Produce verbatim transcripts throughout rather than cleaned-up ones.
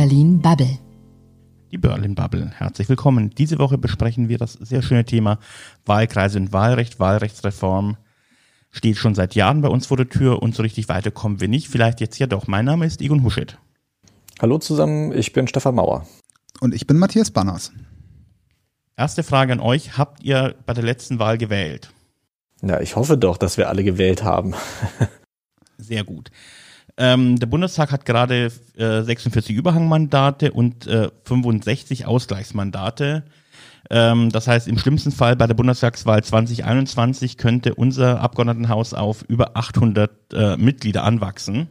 Berlin Bubble. Die Berlin Bubble. Herzlich willkommen. Diese Woche besprechen wir das sehr schöne Thema Wahlkreise und Wahlrecht, Wahlrechtsreform. Steht schon seit Jahren bei uns vor der Tür und so richtig weiter kommen wir nicht. Vielleicht jetzt ja doch. Mein Name ist Egon Huschet. Hallo zusammen, ich bin Stefan Mauer. Und ich bin Matthias Banners. Erste Frage an euch. Habt ihr bei der letzten Wahl gewählt? Ja, ich hoffe doch, dass wir alle gewählt haben. Sehr gut. Ähm, der Bundestag hat gerade äh, sechsundvierzig Überhangmandate und äh, fünfundsechzig Ausgleichsmandate. Ähm, das heißt, im schlimmsten Fall bei der Bundestagswahl zwanzig einundzwanzig könnte unser Abgeordnetenhaus auf über achthundert äh, Mitglieder anwachsen.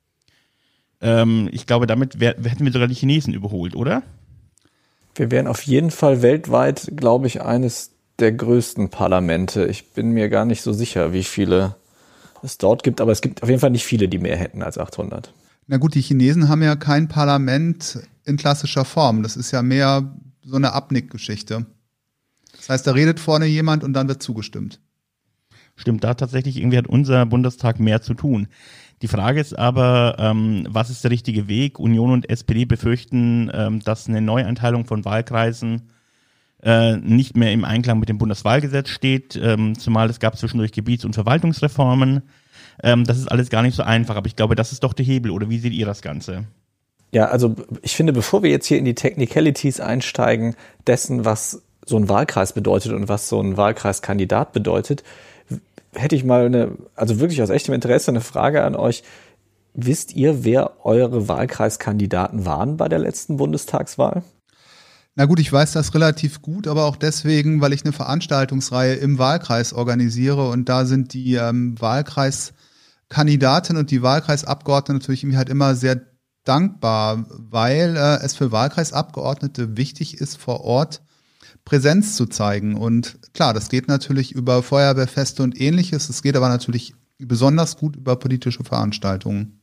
Ähm, ich glaube, damit wär, hätten wir sogar die Chinesen überholt, oder? Wir wären auf jeden Fall weltweit, glaube ich, eines der größten Parlamente. Ich bin mir gar nicht so sicher, wie viele es dort gibt, aber es gibt auf jeden Fall nicht viele, die mehr hätten als achthundert. Na gut, die Chinesen haben ja kein Parlament in klassischer Form. Das ist ja mehr so eine Abnickgeschichte. Das heißt, da redet vorne jemand und dann wird zugestimmt. Stimmt, da tatsächlich irgendwie hat unser Bundestag mehr zu tun. Die Frage ist aber, ähm, was ist der richtige Weg? Union und S P D befürchten, ähm, dass eine Neueinteilung von Wahlkreisen äh, nicht mehr im Einklang mit dem Bundeswahlgesetz steht, ähm, zumal es gab zwischendurch Gebiets- und Verwaltungsreformen. Ähm, das ist alles gar nicht so einfach, aber ich glaube, das ist doch der Hebel, oder wie seht ihr das Ganze? Ja, also ich finde, bevor wir jetzt hier in die Technicalities einsteigen, dessen, was so ein Wahlkreis bedeutet und was so ein Wahlkreiskandidat bedeutet, hätte ich mal eine, also wirklich aus echtem Interesse eine Frage an euch. Wisst ihr, wer eure Wahlkreiskandidaten waren bei der letzten Bundestagswahl? Na gut, ich weiß das relativ gut, aber auch deswegen, weil ich eine Veranstaltungsreihe im Wahlkreis organisiere und da sind die ähm, Wahlkreiskandidatinnen und die Wahlkreisabgeordneten natürlich irgendwie halt immer sehr dankbar, weil äh, es für Wahlkreisabgeordnete wichtig ist, vor Ort Präsenz zu zeigen. Und klar, das geht natürlich über Feuerwehrfeste und Ähnliches, es geht aber natürlich besonders gut über politische Veranstaltungen.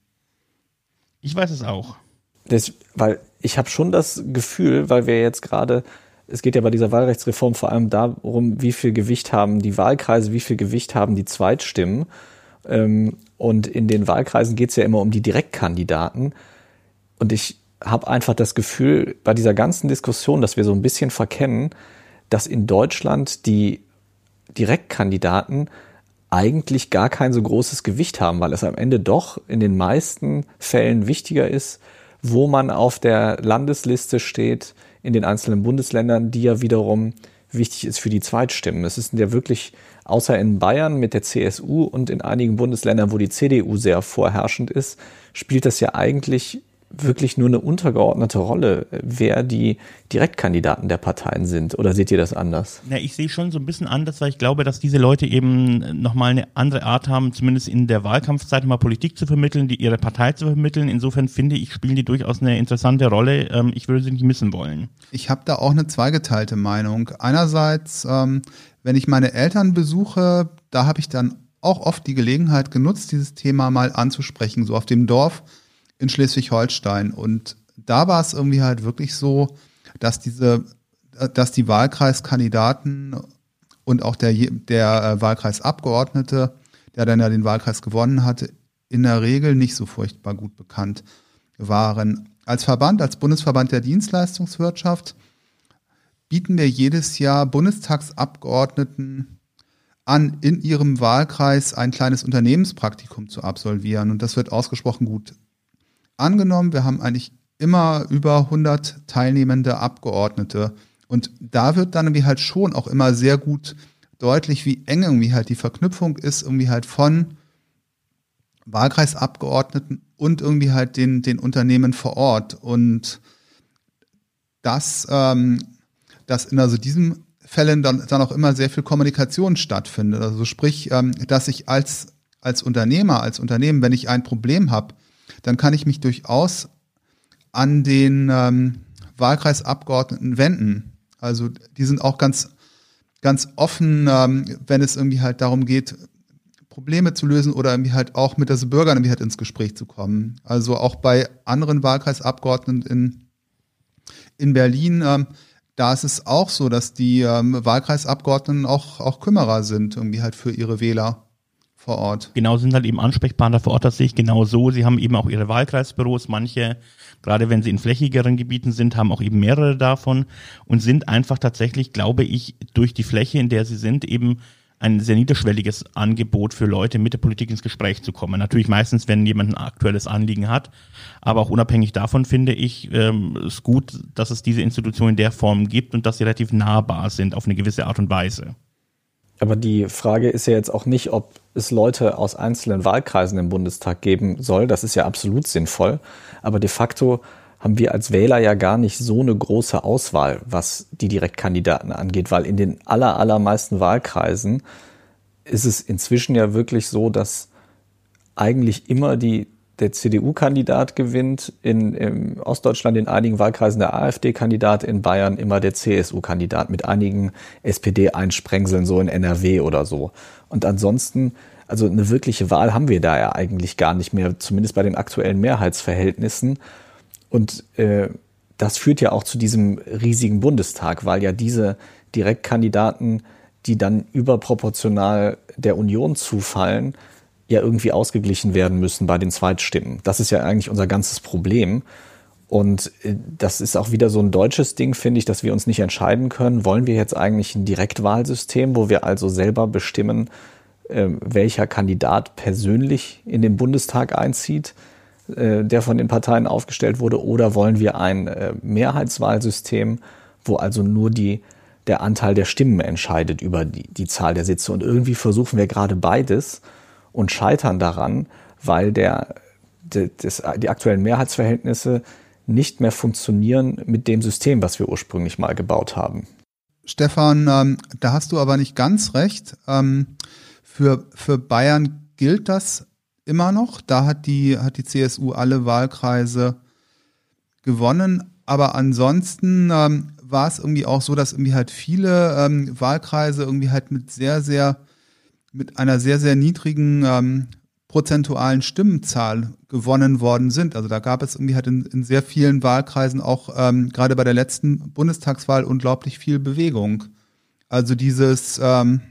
Ich weiß es auch. Das, weil ich habe schon das Gefühl, weil wir jetzt gerade, es geht ja bei dieser Wahlrechtsreform vor allem darum, wie viel Gewicht haben die Wahlkreise, wie viel Gewicht haben die Zweitstimmen. Ähm, und in den Wahlkreisen geht es ja immer um die Direktkandidaten. Und ich habe einfach das Gefühl, bei dieser ganzen Diskussion, dass wir so ein bisschen verkennen, dass in Deutschland die Direktkandidaten eigentlich gar kein so großes Gewicht haben, weil es am Ende doch in den meisten Fällen wichtiger ist, wo man auf der Landesliste steht in den einzelnen Bundesländern, die ja wiederum wichtig ist für die Zweitstimmen. Es ist ja wirklich, außer in Bayern mit der C S U und in einigen Bundesländern, wo die C D U sehr vorherrschend ist, spielt das ja eigentlich wirklich nur eine untergeordnete Rolle, wer die Direktkandidaten der Parteien sind. Oder seht ihr das anders? Ja, ich sehe schon so ein bisschen anders, weil ich glaube, dass diese Leute eben nochmal eine andere Art haben, zumindest in der Wahlkampfzeit mal Politik zu vermitteln, die ihre Partei zu vermitteln. Insofern finde ich, spielen die durchaus eine interessante Rolle. Ich würde sie nicht missen wollen. Ich habe da auch eine zweigeteilte Meinung. Einerseits, ähm, wenn ich meine Eltern besuche, da habe ich dann auch oft die Gelegenheit genutzt, dieses Thema mal anzusprechen, so auf dem Dorf in Schleswig-Holstein. Und da war es irgendwie halt wirklich so, dass diese, dass die Wahlkreiskandidaten und auch der, der Wahlkreisabgeordnete, der dann ja den Wahlkreis gewonnen hatte, in der Regel nicht so furchtbar gut bekannt waren. Als Verband, als Bundesverband der Dienstleistungswirtschaft bieten wir jedes Jahr Bundestagsabgeordneten an, in ihrem Wahlkreis ein kleines Unternehmenspraktikum zu absolvieren. Und das wird ausgesprochen gut angenommen. Wir haben eigentlich immer über hundert teilnehmende Abgeordnete. Und da wird dann irgendwie halt schon auch immer sehr gut deutlich, wie eng irgendwie halt die Verknüpfung ist, irgendwie halt von Wahlkreisabgeordneten und irgendwie halt den, den Unternehmen vor Ort. Und dass, ähm, dass in also diesen Fällen dann, dann auch immer sehr viel Kommunikation stattfindet. Also sprich, ähm, dass ich als, als Unternehmer, als Unternehmen, wenn ich ein Problem habe, dann kann ich mich durchaus an den ähm, Wahlkreisabgeordneten wenden. Also die sind auch ganz, ganz offen, ähm, wenn es irgendwie halt darum geht, Probleme zu lösen oder irgendwie halt auch mit den Bürgern irgendwie halt ins Gespräch zu kommen. Also auch bei anderen Wahlkreisabgeordneten in, in Berlin, ähm, da ist es auch so, dass die ähm, Wahlkreisabgeordneten auch, auch Kümmerer sind, irgendwie halt für ihre Wähler vor Ort. Genau, sind halt eben Ansprechpartner vor Ort, das sehe ich genau so. Sie haben eben auch ihre Wahlkreisbüros, manche, gerade wenn sie in flächigeren Gebieten sind, haben auch eben mehrere davon und sind einfach tatsächlich, glaube ich, durch die Fläche, in der sie sind, eben ein sehr niederschwelliges Angebot für Leute, mit der Politik ins Gespräch zu kommen. Natürlich meistens, wenn jemand ein aktuelles Anliegen hat, aber auch unabhängig davon finde ich ähm, es gut, dass es diese Institutionen in der Form gibt und dass sie relativ nahbar sind auf eine gewisse Art und Weise. Aber die Frage ist ja jetzt auch nicht, ob es Leute aus einzelnen Wahlkreisen im Bundestag geben soll. Das ist ja absolut sinnvoll. Aber de facto haben wir als Wähler ja gar nicht so eine große Auswahl, was die Direktkandidaten angeht, weil in den aller, allermeisten Wahlkreisen ist es inzwischen ja wirklich so, dass eigentlich immer die, der C D U-Kandidat gewinnt, in, in Ostdeutschland in einigen Wahlkreisen der AfD-Kandidat, in Bayern immer der C S U-Kandidat mit einigen S P D-Einsprengseln so in N R W oder so. Und ansonsten, also eine wirkliche Wahl haben wir da ja eigentlich gar nicht mehr, zumindest bei den aktuellen Mehrheitsverhältnissen. Und äh, das führt ja auch zu diesem riesigen Bundestag, weil ja diese Direktkandidaten, die dann überproportional der Union zufallen, ja irgendwie ausgeglichen werden müssen bei den Zweitstimmen. Das ist ja eigentlich unser ganzes Problem. Und äh, das ist auch wieder so ein deutsches Ding, finde ich, dass wir uns nicht entscheiden können. Wollen wir jetzt eigentlich ein Direktwahlsystem, wo wir also selber bestimmen, äh, welcher Kandidat persönlich in den Bundestag einzieht, der von den Parteien aufgestellt wurde, oder wollen wir ein äh, Mehrheitswahlsystem, wo also nur die, der Anteil der Stimmen entscheidet über die, die Zahl der Sitze. Und irgendwie versuchen wir gerade beides und scheitern daran, weil der, de, des, die aktuellen Mehrheitsverhältnisse nicht mehr funktionieren mit dem System, was wir ursprünglich mal gebaut haben. Stefan, ähm, da hast du aber nicht ganz recht. Ähm, für, für Bayern gilt das immer noch. Da hat die, hat die C S U alle Wahlkreise gewonnen. Aber ansonsten ähm, war es irgendwie auch so, dass irgendwie halt viele ähm, Wahlkreise irgendwie halt mit sehr, sehr, mit einer sehr, sehr niedrigen ähm, prozentualen Stimmenzahl gewonnen worden sind. Also da gab es irgendwie halt in, in sehr vielen Wahlkreisen auch ähm, gerade bei der letzten Bundestagswahl unglaublich viel Bewegung. Also dieses ähm,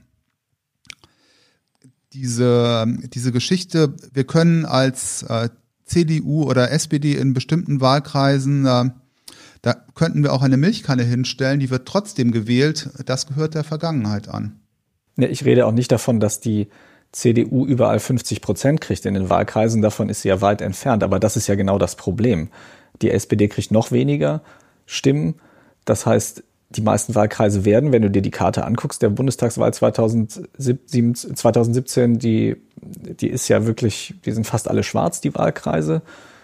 Diese, diese Geschichte, wir können als äh, C D U oder S P D in bestimmten Wahlkreisen, äh, da könnten wir auch eine Milchkanne hinstellen, die wird trotzdem gewählt, das gehört der Vergangenheit an. Ja, ich rede auch nicht davon, dass die C D U überall fünfzig Prozent kriegt in den Wahlkreisen, davon ist sie ja weit entfernt, aber das ist ja genau das Problem. Die S P D kriegt noch weniger Stimmen, das heißt, die meisten Wahlkreise werden, wenn du dir die Karte anguckst, der Bundestagswahl zweitausendsiebzehn, die, die ist ja wirklich, die sind fast alle schwarz, die Wahlkreise.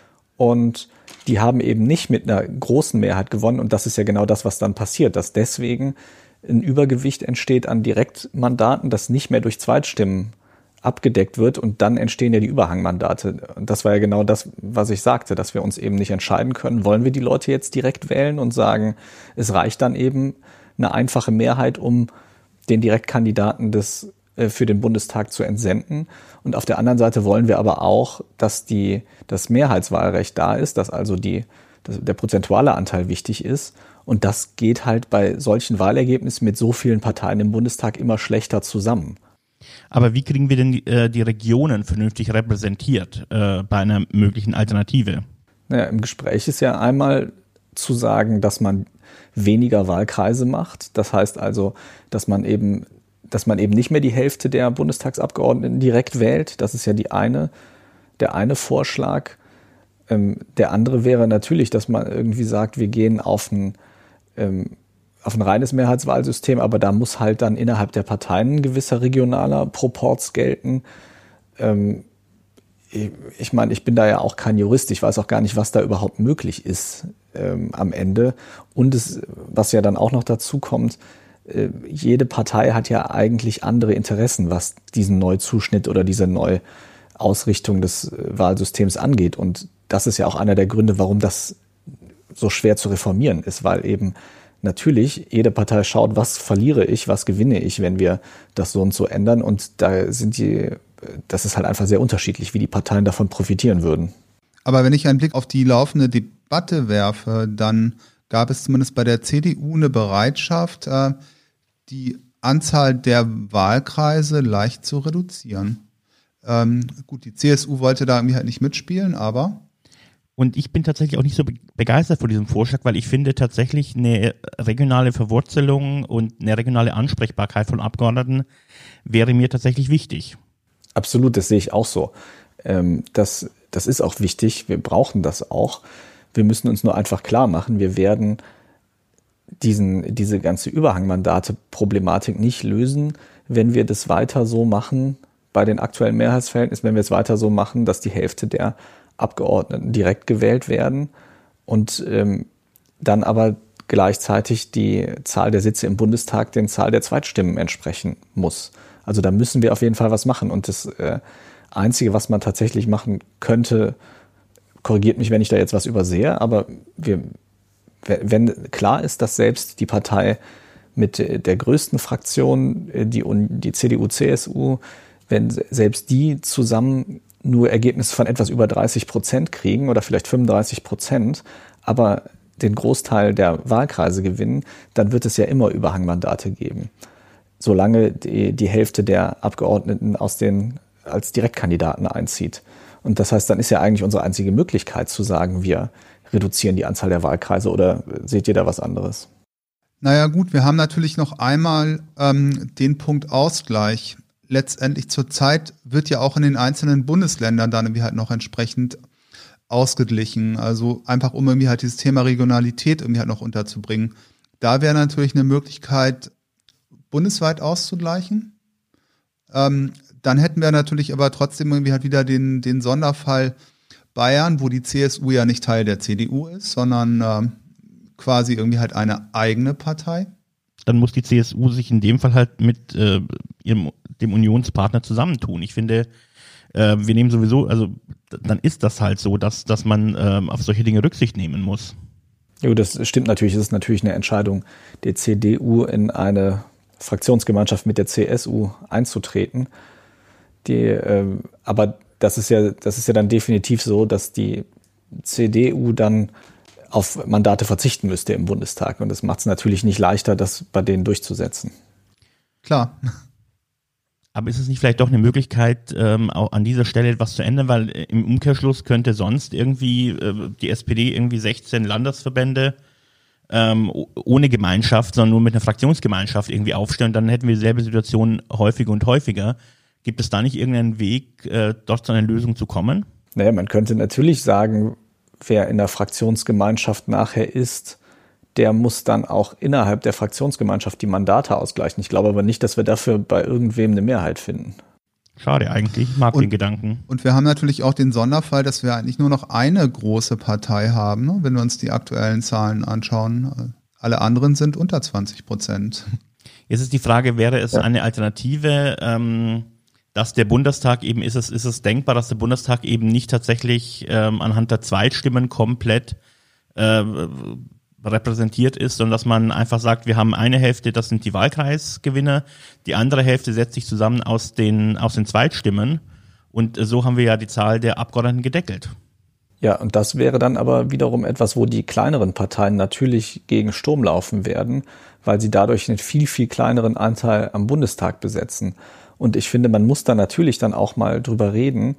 Und die haben eben nicht mit einer großen Mehrheit gewonnen. Und das ist ja genau das, was dann passiert, dass deswegen ein Übergewicht entsteht an Direktmandaten, das nicht mehr durch Zweitstimmen abgedeckt wird, und dann entstehen ja die Überhangmandate. Und das war ja genau das, was ich sagte, dass wir uns eben nicht entscheiden können. Wollen wir die Leute jetzt direkt wählen und sagen, es reicht dann eben eine einfache Mehrheit, um den Direktkandidaten des, äh, für den Bundestag zu entsenden? Und auf der anderen Seite wollen wir aber auch, dass die, das Mehrheitswahlrecht da ist, dass also die, dass der prozentuale Anteil wichtig ist. Und das geht halt bei solchen Wahlergebnissen mit so vielen Parteien im Bundestag immer schlechter zusammen. Aber wie kriegen wir denn die, äh, die Regionen vernünftig repräsentiert äh, bei einer möglichen Alternative? Naja, im Gespräch ist ja einmal zu sagen, dass man weniger Wahlkreise macht. Das heißt also, dass man eben, dass man eben nicht mehr die Hälfte der Bundestagsabgeordneten direkt wählt. Das ist ja die eine, der eine Vorschlag. Ähm, der andere wäre natürlich, dass man irgendwie sagt, wir gehen auf ein ähm, auf ein reines Mehrheitswahlsystem, aber da muss halt dann innerhalb der Parteien ein gewisser regionaler Proporz gelten. Ähm, ich, ich meine, ich bin da ja auch kein Jurist, ich weiß auch gar nicht, was da überhaupt möglich ist ähm, am Ende. Und es, was ja dann auch noch dazu kommt, äh, jede Partei hat ja eigentlich andere Interessen, was diesen Neuzuschnitt oder diese Neuausrichtung des äh, Wahlsystems angeht. Und das ist ja auch einer der Gründe, warum das so schwer zu reformieren ist, weil eben natürlich, jede Partei schaut, was verliere ich, was gewinne ich, wenn wir das so und so ändern. Und da sind die, das ist halt einfach sehr unterschiedlich, wie die Parteien davon profitieren würden. Aber wenn ich einen Blick auf die laufende Debatte werfe, dann gab es zumindest bei der C D U eine Bereitschaft, die Anzahl der Wahlkreise leicht zu reduzieren. Ähm, gut, die C S U wollte da irgendwie halt nicht mitspielen, aber Und ich bin tatsächlich auch nicht so be- begeistert von diesem Vorschlag, weil ich finde tatsächlich eine regionale Verwurzelung und eine regionale Ansprechbarkeit von Abgeordneten wäre mir tatsächlich wichtig. Absolut, das sehe ich auch so. Ähm, das, das ist auch wichtig. Wir brauchen das auch. Wir müssen uns nur einfach klar machen, wir werden diesen, diese ganze Überhangmandate-Problematik nicht lösen, wenn wir das weiter so machen, bei den aktuellen Mehrheitsverhältnissen, wenn wir es weiter so machen, dass die Hälfte der Abgeordneten direkt gewählt werden und ähm, dann aber gleichzeitig die Zahl der Sitze im Bundestag den Zahl der Zweitstimmen entsprechen muss. Also da müssen wir auf jeden Fall was machen. Und das äh, Einzige, was man tatsächlich machen könnte, korrigiert mich, wenn ich da jetzt was übersehe, aber wir, wenn klar ist, dass selbst die Partei mit der größten Fraktion, die, die C D U C S U, wenn selbst die zusammen nur Ergebnisse von etwas über dreißig Prozent kriegen oder vielleicht fünfunddreißig Prozent, aber den Großteil der Wahlkreise gewinnen, dann wird es ja immer Überhangmandate geben, solange die, die Hälfte der Abgeordneten aus den, als Direktkandidaten einzieht. Und das heißt, dann ist ja eigentlich unsere einzige Möglichkeit zu sagen, wir reduzieren die Anzahl der Wahlkreise, oder seht ihr da was anderes? Naja gut, wir haben natürlich noch einmal ähm, den Punkt Ausgleich. Letztendlich zurzeit wird ja auch in den einzelnen Bundesländern dann irgendwie halt noch entsprechend ausgeglichen. Also einfach, um irgendwie halt dieses Thema Regionalität irgendwie halt noch unterzubringen. Da wäre natürlich eine Möglichkeit, bundesweit auszugleichen. Ähm, dann hätten wir natürlich aber trotzdem irgendwie halt wieder den, den Sonderfall Bayern, wo die C S U ja nicht Teil der C D U ist, sondern ähm, quasi irgendwie halt eine eigene Partei. Dann muss die C S U sich in dem Fall halt mit äh, ihrem, dem Unionspartner zusammentun. Ich finde, äh, wir nehmen sowieso, also dann ist das halt so, dass, dass man äh, auf solche Dinge Rücksicht nehmen muss. Ja, das stimmt natürlich. Es ist natürlich eine Entscheidung der C D U, in eine Fraktionsgemeinschaft mit der C S U einzutreten. Die, äh, aber das ist ja, das ist ja dann definitiv so, dass die C D U dann auf Mandate verzichten müsste im Bundestag. Und das macht es natürlich nicht leichter, das bei denen durchzusetzen. Klar. Aber ist es nicht vielleicht doch eine Möglichkeit, ähm, auch an dieser Stelle etwas zu ändern, weil äh, im Umkehrschluss könnte sonst irgendwie äh, die S P D irgendwie sechzehn Landesverbände ähm, ohne Gemeinschaft, sondern nur mit einer Fraktionsgemeinschaft irgendwie aufstellen, dann hätten wir dieselbe Situation häufiger und häufiger. Gibt es da nicht irgendeinen Weg, äh, dort zu einer Lösung zu kommen? Naja, man könnte natürlich sagen, wer in der Fraktionsgemeinschaft nachher ist, der muss dann auch innerhalb der Fraktionsgemeinschaft die Mandate ausgleichen. Ich glaube aber nicht, dass wir dafür bei irgendwem eine Mehrheit finden. Schade eigentlich, ich mag und, den Gedanken. Und wir haben natürlich auch den Sonderfall, dass wir eigentlich nur noch eine große Partei haben, ne? Wenn wir uns die aktuellen Zahlen anschauen. Alle anderen sind unter zwanzig Prozent. Jetzt ist die Frage, wäre es ja. eine Alternative, ähm, dass der Bundestag eben, ist es, ist es denkbar, dass der Bundestag eben nicht tatsächlich ähm, anhand der Zweitstimmen komplett äh, repräsentiert ist, sondern dass man einfach sagt, wir haben eine Hälfte, das sind die Wahlkreisgewinner, die andere Hälfte setzt sich zusammen aus den, aus den Zweitstimmen und so haben wir ja die Zahl der Abgeordneten gedeckelt. Ja, und das wäre dann aber wiederum etwas, wo die kleineren Parteien natürlich gegen Sturm laufen werden, weil sie dadurch einen viel, viel kleineren Anteil am Bundestag besetzen. Und ich finde, man muss da natürlich dann auch mal drüber reden,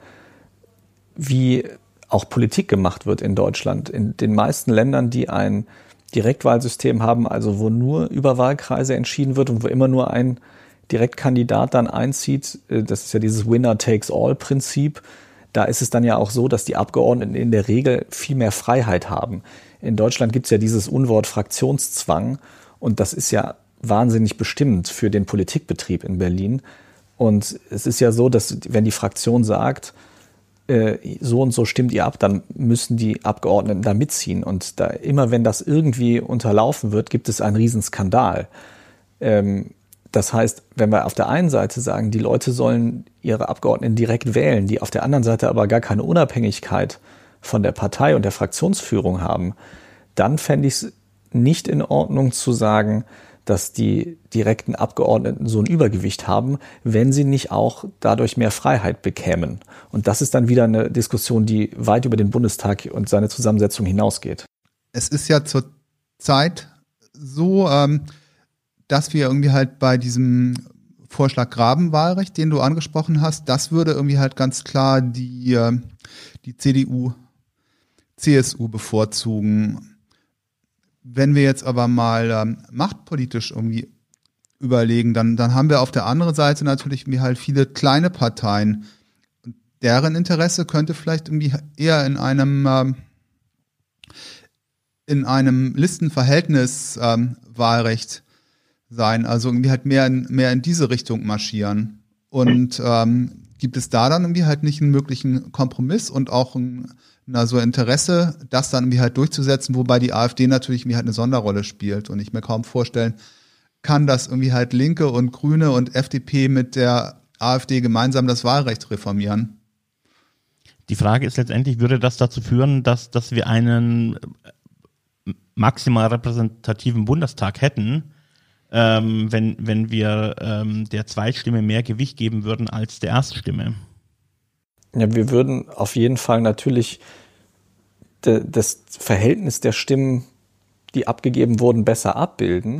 wie auch Politik gemacht wird in Deutschland. In den meisten Ländern, die ein Direktwahlsystem haben, also wo nur über Wahlkreise entschieden wird und wo immer nur ein Direktkandidat dann einzieht, das ist ja dieses Winner-takes-all-Prinzip, da ist es dann ja auch so, dass die Abgeordneten in der Regel viel mehr Freiheit haben. In Deutschland gibt es ja dieses Unwort Fraktionszwang und das ist ja wahnsinnig bestimmend für den Politikbetrieb in Berlin. Und es ist ja so, dass wenn die Fraktion sagt, äh, so und so stimmt ihr ab, dann müssen die Abgeordneten da mitziehen. Und da immer wenn das irgendwie unterlaufen wird, gibt es einen Riesenskandal. Ähm, das heißt, wenn wir auf der einen Seite sagen, die Leute sollen ihre Abgeordneten direkt wählen, die auf der anderen Seite aber gar keine Unabhängigkeit von der Partei und der Fraktionsführung haben, dann fände ich es nicht in Ordnung zu sagen, dass die direkten Abgeordneten so ein Übergewicht haben, wenn sie nicht auch dadurch mehr Freiheit bekämen. Und das ist dann wieder eine Diskussion, die weit über den Bundestag und seine Zusammensetzung hinausgeht. Es ist ja zur Zeit so, ähm, dass wir irgendwie halt bei diesem Vorschlag Grabenwahlrecht, den du angesprochen hast, das würde irgendwie halt ganz klar die, die C D U, C S U bevorzugen. Wenn wir jetzt aber mal ähm, machtpolitisch irgendwie überlegen, dann, dann haben wir auf der anderen Seite natürlich irgendwie halt viele kleine Parteien. Deren Interesse könnte vielleicht irgendwie eher in einem ähm, in einem Listenverhältnis ähm, Wahlrecht sein, also irgendwie halt mehr in, mehr in diese Richtung marschieren. Und ähm, gibt es da dann irgendwie halt nicht einen möglichen Kompromiss und auch ein na, so Interesse, das dann irgendwie halt durchzusetzen, wobei die AfD natürlich irgendwie halt eine Sonderrolle spielt und ich mir kaum vorstellen kann, dass irgendwie halt Linke und Grüne und F D P mit der AfD gemeinsam das Wahlrecht reformieren. Die Frage ist letztendlich, würde das dazu führen, dass, dass wir einen maximal repräsentativen Bundestag hätten, ähm, wenn, wenn wir ähm, der Zweitstimme mehr Gewicht geben würden als der Erststimme? Ja, wir würden auf jeden Fall natürlich de, das Verhältnis der Stimmen, die abgegeben wurden, besser abbilden.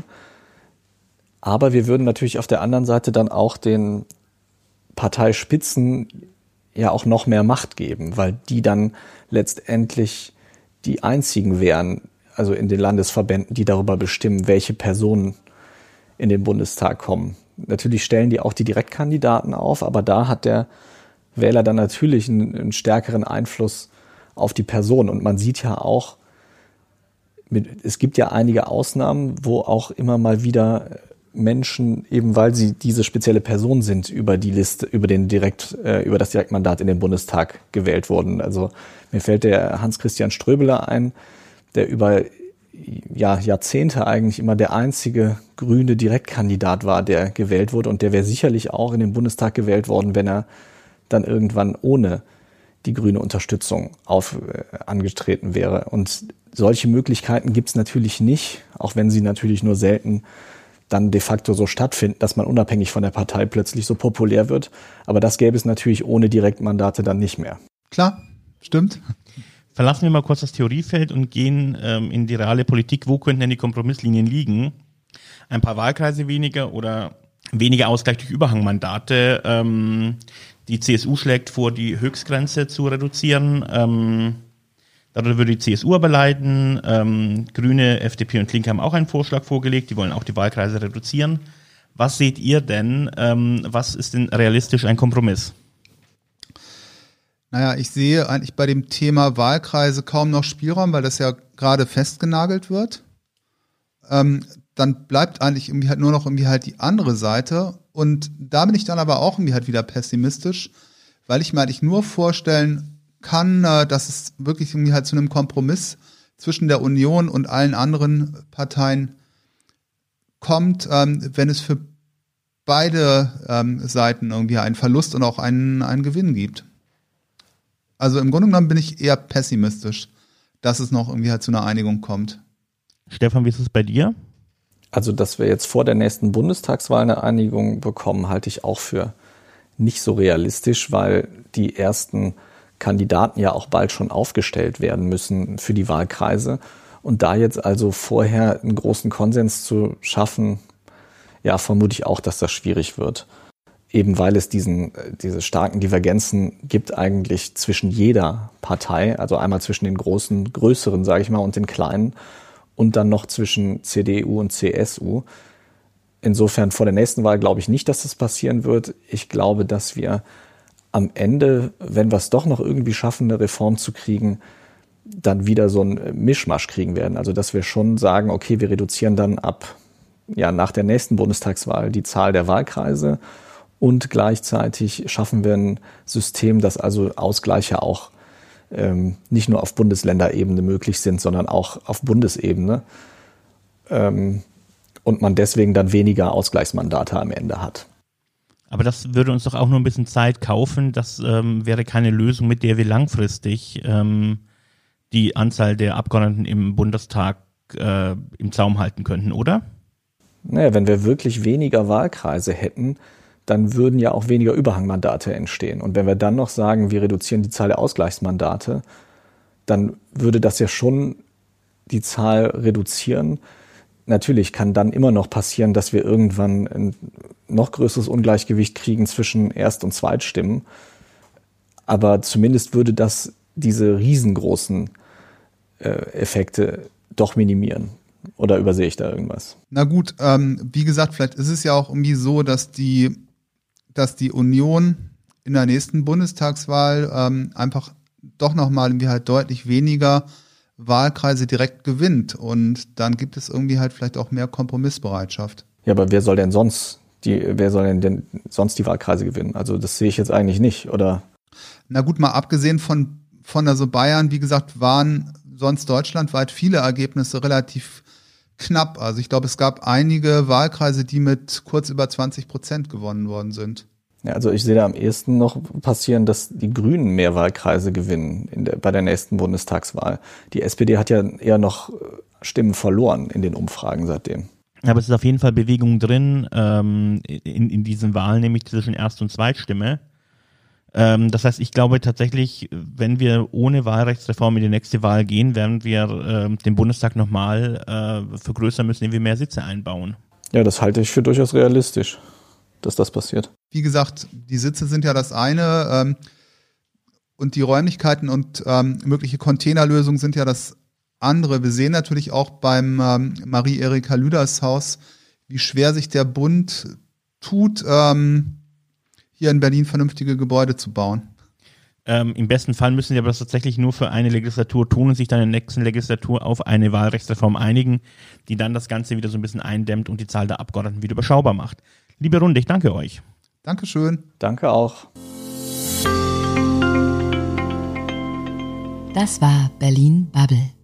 Aber wir würden natürlich auf der anderen Seite dann auch den Parteispitzen ja auch noch mehr Macht geben, weil die dann letztendlich die einzigen wären, also in den Landesverbänden, die darüber bestimmen, welche Personen in den Bundestag kommen. Natürlich stellen die auch die Direktkandidaten auf, aber da hat der Wähler dann natürlich einen, einen stärkeren Einfluss auf die Person. Und man sieht ja auch, mit, es gibt ja einige Ausnahmen, wo auch immer mal wieder Menschen, eben weil sie diese spezielle Person sind, über die Liste, über den direkt, äh, über das Direktmandat in den Bundestag gewählt wurden. Also mir fällt der Hans-Christian Ströbeler ein, der über ja, Jahrzehnte eigentlich immer der einzige grüne Direktkandidat war, der gewählt wurde. Und der wäre sicherlich auch in den Bundestag gewählt worden, wenn er dann irgendwann ohne die grüne Unterstützung auf, äh, angetreten wäre. Und solche Möglichkeiten gibt es natürlich nicht, auch wenn sie natürlich nur selten dann de facto so stattfinden, dass man unabhängig von der Partei plötzlich so populär wird. Aber das gäbe es natürlich ohne Direktmandate dann nicht mehr. Klar, stimmt. Verlassen wir mal kurz das Theoriefeld und gehen ähm, in die reale Politik. Wo könnten denn die Kompromisslinien liegen? Ein paar Wahlkreise weniger oder weniger Ausgleich durch Überhangmandate. Ähm, die C S U schlägt vor, die Höchstgrenze zu reduzieren. Ähm, Darunter würde die C S U aber leiden. Ähm, Grüne, F D P und Linke haben auch einen Vorschlag vorgelegt. Die wollen auch die Wahlkreise reduzieren. Was seht ihr denn? Ähm, was ist denn realistisch ein Kompromiss? Naja, ich sehe eigentlich bei dem Thema Wahlkreise kaum noch Spielraum, weil das ja gerade festgenagelt wird. Ähm, dann bleibt eigentlich irgendwie halt nur noch irgendwie halt die andere Seite. Und da bin ich dann aber auch irgendwie halt wieder pessimistisch, weil ich mir eigentlich nur vorstellen kann, dass es wirklich irgendwie halt zu einem Kompromiss zwischen der Union und allen anderen Parteien kommt, ähm, wenn es für beide ähm, Seiten irgendwie einen Verlust und auch einen, einen Gewinn gibt. Also im Grunde genommen bin ich eher pessimistisch, dass es noch irgendwie halt zu einer Einigung kommt. Stefan, wie ist es bei dir? Also, dass wir jetzt vor der nächsten Bundestagswahl eine Einigung bekommen, halte ich auch für nicht so realistisch, weil die ersten Kandidaten ja auch bald schon aufgestellt werden müssen für die Wahlkreise. Und da jetzt also vorher einen großen Konsens zu schaffen, ja, vermute ich auch, dass das schwierig wird. Eben weil es diesen, diese starken Divergenzen gibt eigentlich zwischen jeder Partei, also einmal zwischen den großen, größeren, sage ich mal, und den kleinen und dann noch zwischen C D U und C S U. Insofern vor der nächsten Wahl glaube ich nicht, dass das passieren wird. Ich glaube, dass wir am Ende, wenn wir es doch noch irgendwie schaffen, eine Reform zu kriegen, dann wieder so einen Mischmasch kriegen werden. Also dass wir schon sagen, okay, wir reduzieren dann ab, ja, nach der nächsten Bundestagswahl die Zahl der Wahlkreise und gleichzeitig schaffen wir ein System, das also Ausgleiche auch ähm, nicht nur auf Bundesländerebene möglich sind, sondern auch auf Bundesebene. Ähm, und man deswegen dann weniger Ausgleichsmandate am Ende hat. Aber das würde uns doch auch nur ein bisschen Zeit kaufen. Das ähm, wäre keine Lösung, mit der wir langfristig ähm, die Anzahl der Abgeordneten im Bundestag äh, im Zaum halten könnten, oder? Naja, wenn wir wirklich weniger Wahlkreise hätten, dann würden ja auch weniger Überhangmandate entstehen. Und wenn wir dann noch sagen, wir reduzieren die Zahl der Ausgleichsmandate, dann würde das ja schon die Zahl reduzieren, natürlich kann dann immer noch passieren, dass wir irgendwann ein noch größeres Ungleichgewicht kriegen zwischen Erst- und Zweitstimmen. Aber zumindest würde das diese riesengroßen äh, Effekte doch minimieren. Oder übersehe ich da irgendwas? Na gut, ähm, wie gesagt, vielleicht ist es ja auch irgendwie so, dass die, dass die Union in der nächsten Bundestagswahl ähm, einfach doch nochmal irgendwie halt deutlich weniger Wahlkreise direkt gewinnt. Und dann gibt es irgendwie halt vielleicht auch mehr Kompromissbereitschaft. Ja, aber wer soll denn sonst die, wer soll denn, denn sonst die Wahlkreise gewinnen? Also das sehe ich jetzt eigentlich nicht, oder? Na gut, mal abgesehen von, von also Bayern, wie gesagt, waren sonst deutschlandweit viele Ergebnisse relativ knapp. Also ich glaube, es gab einige Wahlkreise, die mit kurz über zwanzig Prozent gewonnen worden sind. Ja, also ich sehe da am ehesten noch passieren, dass die Grünen mehr Wahlkreise gewinnen in der, bei der nächsten Bundestagswahl. Die S P D hat ja eher noch Stimmen verloren in den Umfragen seitdem. Aber es ist auf jeden Fall Bewegung drin ähm, in, in diesen Wahlen, nämlich zwischen Erst- und Zweitstimme. Ähm, das heißt, ich glaube tatsächlich, wenn wir ohne Wahlrechtsreform in die nächste Wahl gehen, werden wir äh, den Bundestag nochmal äh, vergrößern müssen, indem wir mehr Sitze einbauen. Ja, das halte ich für durchaus realistisch, dass das passiert. Wie gesagt, die Sitze sind ja das eine ähm, und die Räumlichkeiten und ähm, mögliche Containerlösungen sind ja das andere. Wir sehen natürlich auch beim ähm, Marie-Erika Lüders Haus, wie schwer sich der Bund tut, ähm, hier in Berlin vernünftige Gebäude zu bauen. Ähm, Im besten Fall müssen sie aber das tatsächlich nur für eine Legislatur tun und sich dann in der nächsten Legislatur auf eine Wahlrechtsreform einigen, die dann das Ganze wieder so ein bisschen eindämmt und die Zahl der Abgeordneten wieder überschaubar macht. Liebe Runde, ich danke euch. Dankeschön. Danke auch. Das war Berlin Bubble.